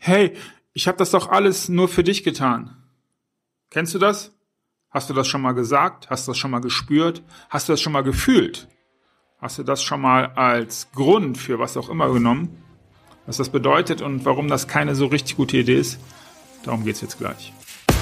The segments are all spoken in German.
hey, ich habe das doch alles nur für dich getan. Kennst du das? Hast du das schon mal gesagt? Hast du das schon mal gespürt? Hast du das schon mal gefühlt? Hast du das schon mal als Grund für was auch immer genommen? Was das bedeutet und warum das keine so richtig gute Idee ist? Darum geht's jetzt gleich.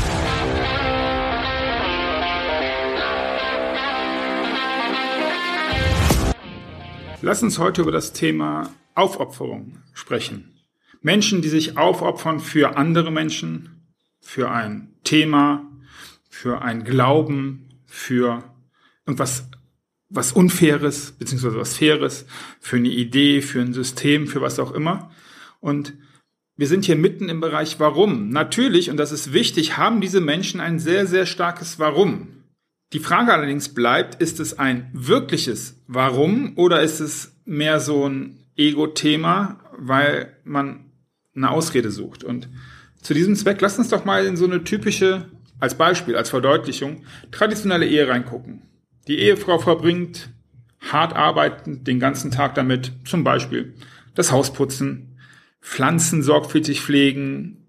Lass uns heute über das Thema Aufopferung sprechen. Menschen, die sich aufopfern für andere Menschen, für ein Thema, für einen Glauben, für irgendwas was Unfaires, beziehungsweise was Faires, für eine Idee, für ein System, für was auch immer. Und wir sind hier mitten im Bereich Warum. Natürlich, und das ist wichtig, haben diese Menschen ein sehr, sehr starkes Warum. Die Frage allerdings bleibt, ist es ein wirkliches Warum oder ist es mehr so ein Ego-Thema, weil man eine Ausrede sucht? Und zu diesem Zweck, lasst uns doch mal in so eine typische, als Beispiel, als Verdeutlichung, traditionelle Ehe reingucken. Die Ehefrau verbringt hart arbeitend den ganzen Tag damit, zum Beispiel das Haus putzen, Pflanzen sorgfältig pflegen,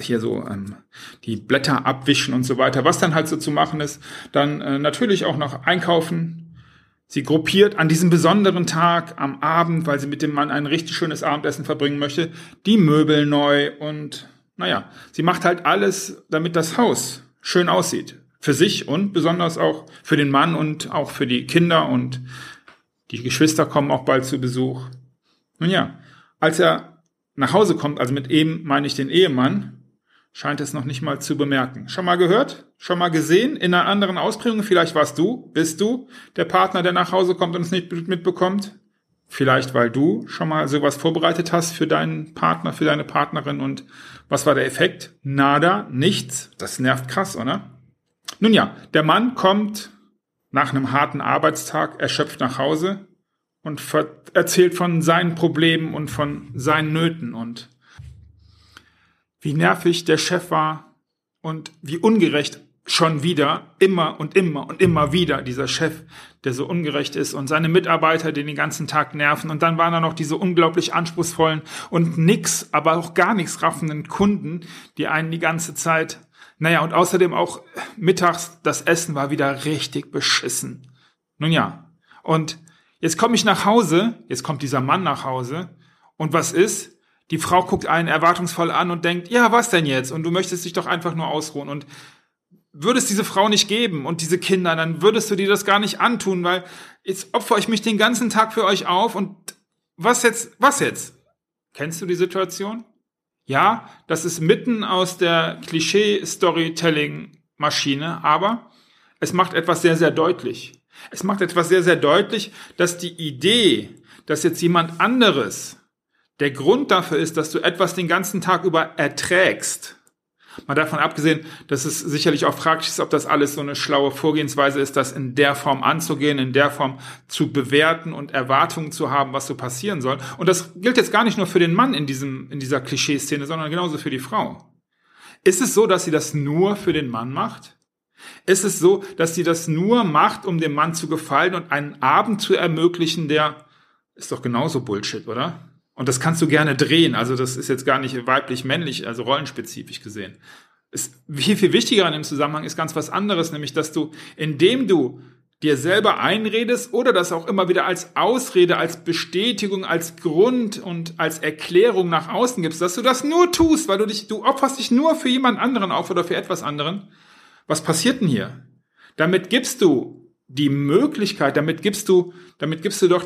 die Blätter abwischen und so weiter, was dann halt so zu machen ist. Dann natürlich auch noch einkaufen. Sie gruppiert an diesem besonderen Tag am Abend, weil sie mit dem Mann ein richtig schönes Abendessen verbringen möchte, die Möbel neu und sie macht halt alles, damit das Haus schön aussieht. Für sich und besonders auch für den Mann und auch für die Kinder und die Geschwister kommen auch bald zu Besuch. Nun ja, als er nach Hause kommt, also mit ihm meine ich den Ehemann, scheint es noch nicht mal zu bemerken. Schon mal gehört? Schon mal gesehen? In einer anderen Ausprägung? Vielleicht bist du der Partner, der nach Hause kommt und es nicht mitbekommt? Vielleicht, weil du schon mal sowas vorbereitet hast für deinen Partner, für deine Partnerin und was war der Effekt? Nada, nichts. Das nervt krass, oder? Nun ja, der Mann kommt nach einem harten Arbeitstag erschöpft nach Hause und erzählt von seinen Problemen und von seinen Nöten und wie nervig der Chef war und wie ungerecht schon wieder immer und immer wieder dieser Chef, der so ungerecht ist und seine Mitarbeiter, die den ganzen Tag nerven und dann waren da noch diese unglaublich anspruchsvollen und aber auch gar nichts raffenden Kunden, die einen die ganze Zeit, und außerdem auch mittags, das Essen war wieder richtig beschissen. Nun ja, und jetzt komme ich nach Hause, jetzt kommt dieser Mann nach Hause und was ist? Die Frau guckt einen erwartungsvoll an und denkt, ja, was denn jetzt? Und du möchtest dich doch einfach nur ausruhen und würdest diese Frau nicht geben und diese Kinder, dann würdest du dir das gar nicht antun, weil jetzt opfere ich mich den ganzen Tag für euch auf und was jetzt? Kennst du die Situation? Ja, das ist mitten aus der Klischee-Storytelling-Maschine, aber es macht etwas sehr, sehr deutlich. Es macht etwas sehr, sehr deutlich, dass die Idee, dass jetzt jemand anderes der Grund dafür ist, dass du etwas den ganzen Tag über erträgst. Mal davon abgesehen, dass es sicherlich auch fraglich ist, ob das alles so eine schlaue Vorgehensweise ist, das in der Form anzugehen, in der Form zu bewerten und Erwartungen zu haben, was so passieren soll. Und das gilt jetzt gar nicht nur für den Mann in dieser Klischeeszene, sondern genauso für die Frau. Ist es so, dass sie das nur für den Mann macht? Ist es so, dass sie das nur macht, um dem Mann zu gefallen und einen Abend zu ermöglichen, der ist doch genauso Bullshit, oder? Und das kannst du gerne drehen. Also das ist jetzt gar nicht weiblich-männlich, also rollenspezifisch gesehen. Viel, viel wichtiger in dem Zusammenhang ist ganz was anderes, nämlich dass du, indem du dir selber einredest oder das auch immer wieder als Ausrede, als Bestätigung, als Grund und als Erklärung nach außen gibst, dass du das nur tust, weil du opferst dich nur für jemand anderen auf oder für etwas anderen. Was passiert denn hier? Damit gibst du die Möglichkeit, damit gibst du doch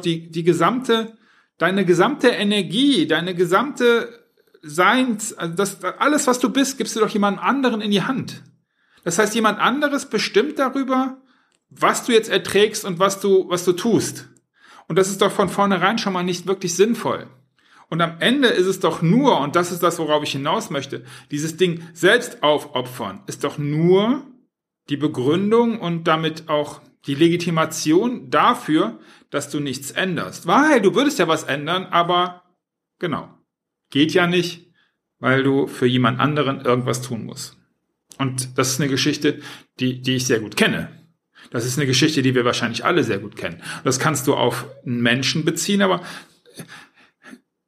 deine gesamte Energie, deine gesamte Seins, also alles, was du bist, gibst du doch jemand anderen in die Hand. Das heißt, jemand anderes bestimmt darüber, was du jetzt erträgst und was du tust. Und das ist doch von vornherein schon mal nicht wirklich sinnvoll. Und am Ende ist es doch nur, und das ist das, worauf ich hinaus möchte, dieses Ding selbst aufopfern, ist doch nur die Begründung und damit auch die Legitimation dafür, dass du nichts änderst. Weil du würdest ja was ändern, aber geht ja nicht, weil du für jemand anderen irgendwas tun musst. Und das ist eine Geschichte, die ich sehr gut kenne. Das ist eine Geschichte, die wir wahrscheinlich alle sehr gut kennen. Das kannst du auf einen Menschen beziehen, aber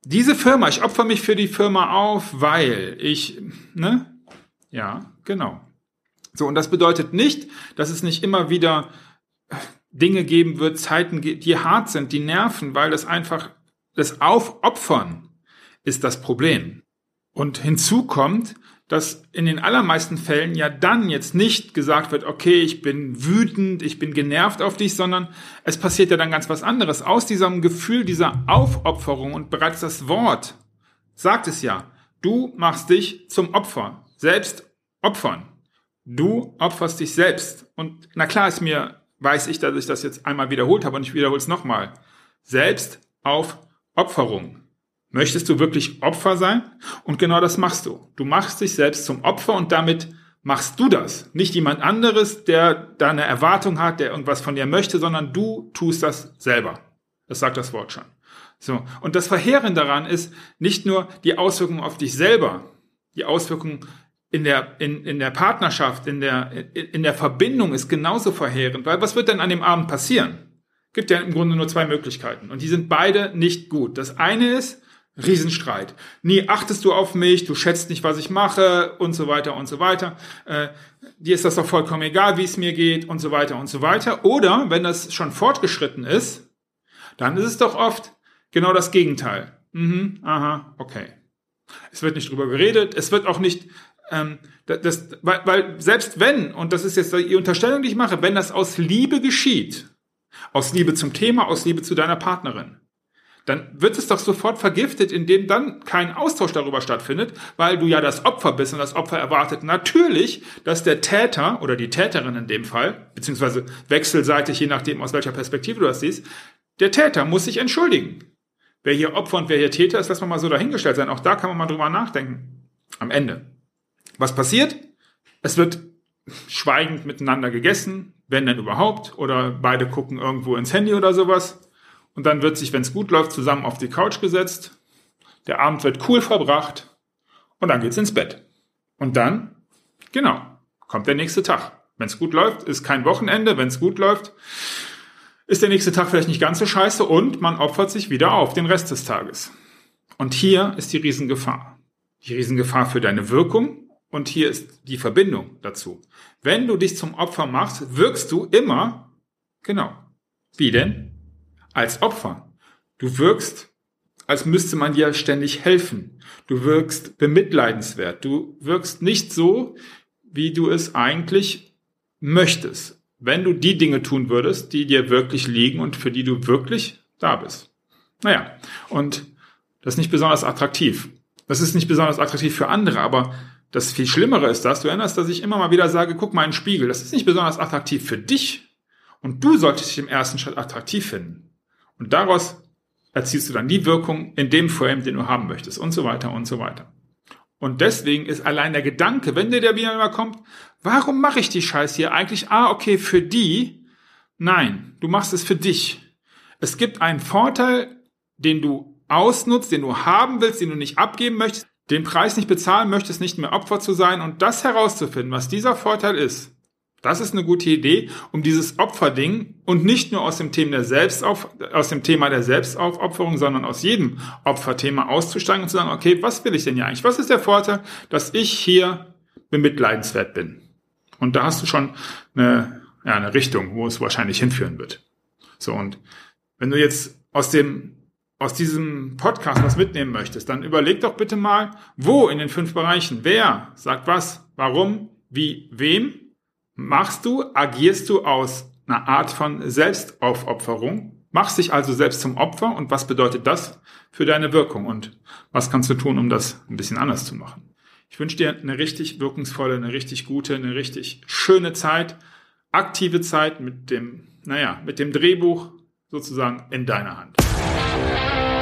diese Firma, ich opfere mich für die Firma auf, weil ich, ne? Ja, genau. So, und das bedeutet nicht, dass es nicht immer wieder Dinge geben wird, Zeiten, die hart sind, die nerven, weil das einfach, das Aufopfern ist das Problem. Und hinzu kommt, dass in den allermeisten Fällen ja dann jetzt nicht gesagt wird, okay, ich bin wütend, ich bin genervt auf dich, sondern es passiert ja dann ganz was anderes. Aus diesem Gefühl dieser Aufopferung, und bereits das Wort sagt es ja, du machst dich zum Opfer, selbst opfern. Du opferst dich selbst. Und na klar weiß ich, dass ich das jetzt einmal wiederholt habe und ich wiederhole es nochmal. Selbstaufopferung. Möchtest du wirklich Opfer sein? Und genau das machst du. Du machst dich selbst zum Opfer und damit machst du das. Nicht jemand anderes, der da eine Erwartung hat, der irgendwas von dir möchte, sondern du tust das selber. Das sagt das Wort schon. So. Und das Verheerende daran ist nicht nur die Auswirkungen auf dich selber, die Auswirkungen in der Partnerschaft, in der Verbindung ist genauso verheerend. Weil was wird denn an dem Abend passieren? Gibt ja im Grunde nur zwei Möglichkeiten. Und die sind beide nicht gut. Das eine ist Riesenstreit. Nie achtest du auf mich, du schätzt nicht, was ich mache und so weiter und so weiter. Dir ist das doch vollkommen egal, wie es mir geht und so weiter und so weiter. Oder wenn das schon fortgeschritten ist, dann ist es doch oft genau das Gegenteil. Aha, okay. Es wird nicht drüber geredet, es wird auch nicht weil selbst wenn, und das ist jetzt die Unterstellung, die ich mache, wenn das aus Liebe geschieht, aus Liebe zum Thema, aus Liebe zu deiner Partnerin, dann wird es doch sofort vergiftet, indem dann kein Austausch darüber stattfindet, weil du ja das Opfer bist und das Opfer erwartet natürlich, dass der Täter oder die Täterin in dem Fall, beziehungsweise wechselseitig, je nachdem aus welcher Perspektive du das siehst, der Täter muss sich entschuldigen. Wer hier Opfer und wer hier Täter ist, lass mal so dahingestellt sein. Auch da kann man mal drüber nachdenken. Am Ende. Was passiert? Es wird schweigend miteinander gegessen, wenn denn überhaupt, oder beide gucken irgendwo ins Handy oder sowas. Und dann wird sich, wenn es gut läuft, zusammen auf die Couch gesetzt. Der Abend wird cool verbracht und dann geht's ins Bett. Und dann, genau, kommt der nächste Tag. Wenn es gut läuft, ist kein Wochenende. Wenn es gut läuft, ist der nächste Tag vielleicht nicht ganz so scheiße und man opfert sich wieder auf den Rest des Tages. Und hier ist die Riesengefahr. Die Riesengefahr für deine Wirkung. Und hier ist die Verbindung dazu. Wenn du dich zum Opfer machst, wirkst du immer, genau, wie denn? Als Opfer. Du wirkst, als müsste man dir ständig helfen. Du wirkst bemitleidenswert. Du wirkst nicht so, wie du es eigentlich möchtest, wenn du die Dinge tun würdest, die dir wirklich liegen und für die du wirklich da bist. Naja, und das ist nicht besonders attraktiv. Das ist nicht besonders attraktiv für andere, aber das viel Schlimmere ist das, du erinnerst, dass ich immer mal wieder sage, guck mal in den Spiegel, das ist nicht besonders attraktiv für dich und du solltest dich im ersten Schritt attraktiv finden. Und daraus erzielst du dann die Wirkung in dem Frame, den du haben möchtest und so weiter und so weiter. Und deswegen ist allein der Gedanke, wenn dir wieder mal kommt, warum mache ich die Scheiße hier eigentlich? Okay, für die. Nein, du machst es für dich. Es gibt einen Vorteil, den du ausnutzt, den du haben willst, den du nicht abgeben möchtest, den Preis nicht bezahlen möchtest, nicht mehr Opfer zu sein und das herauszufinden, was dieser Vorteil ist. Das ist eine gute Idee, um dieses Opferding und nicht nur aus dem Thema der Selbstaufopferung, sondern aus jedem Opferthema auszusteigen und zu sagen, okay, was will ich denn hier eigentlich? Was ist der Vorteil, dass ich hier bemitleidenswert bin? Und da hast du schon eine Richtung, wo es wahrscheinlich hinführen wird. So, und wenn du jetzt aus diesem Podcast was mitnehmen möchtest, dann überleg doch bitte mal, wo in den 5 Bereichen, wer sagt was, warum, wie, wem, agierst du aus einer Art von Selbstaufopferung, machst dich also selbst zum Opfer und was bedeutet das für deine Wirkung und was kannst du tun, um das ein bisschen anders zu machen? Ich wünsche dir eine richtig wirkungsvolle, eine richtig gute, eine richtig schöne Zeit, aktive Zeit mit dem Drehbuch sozusagen in deiner Hand.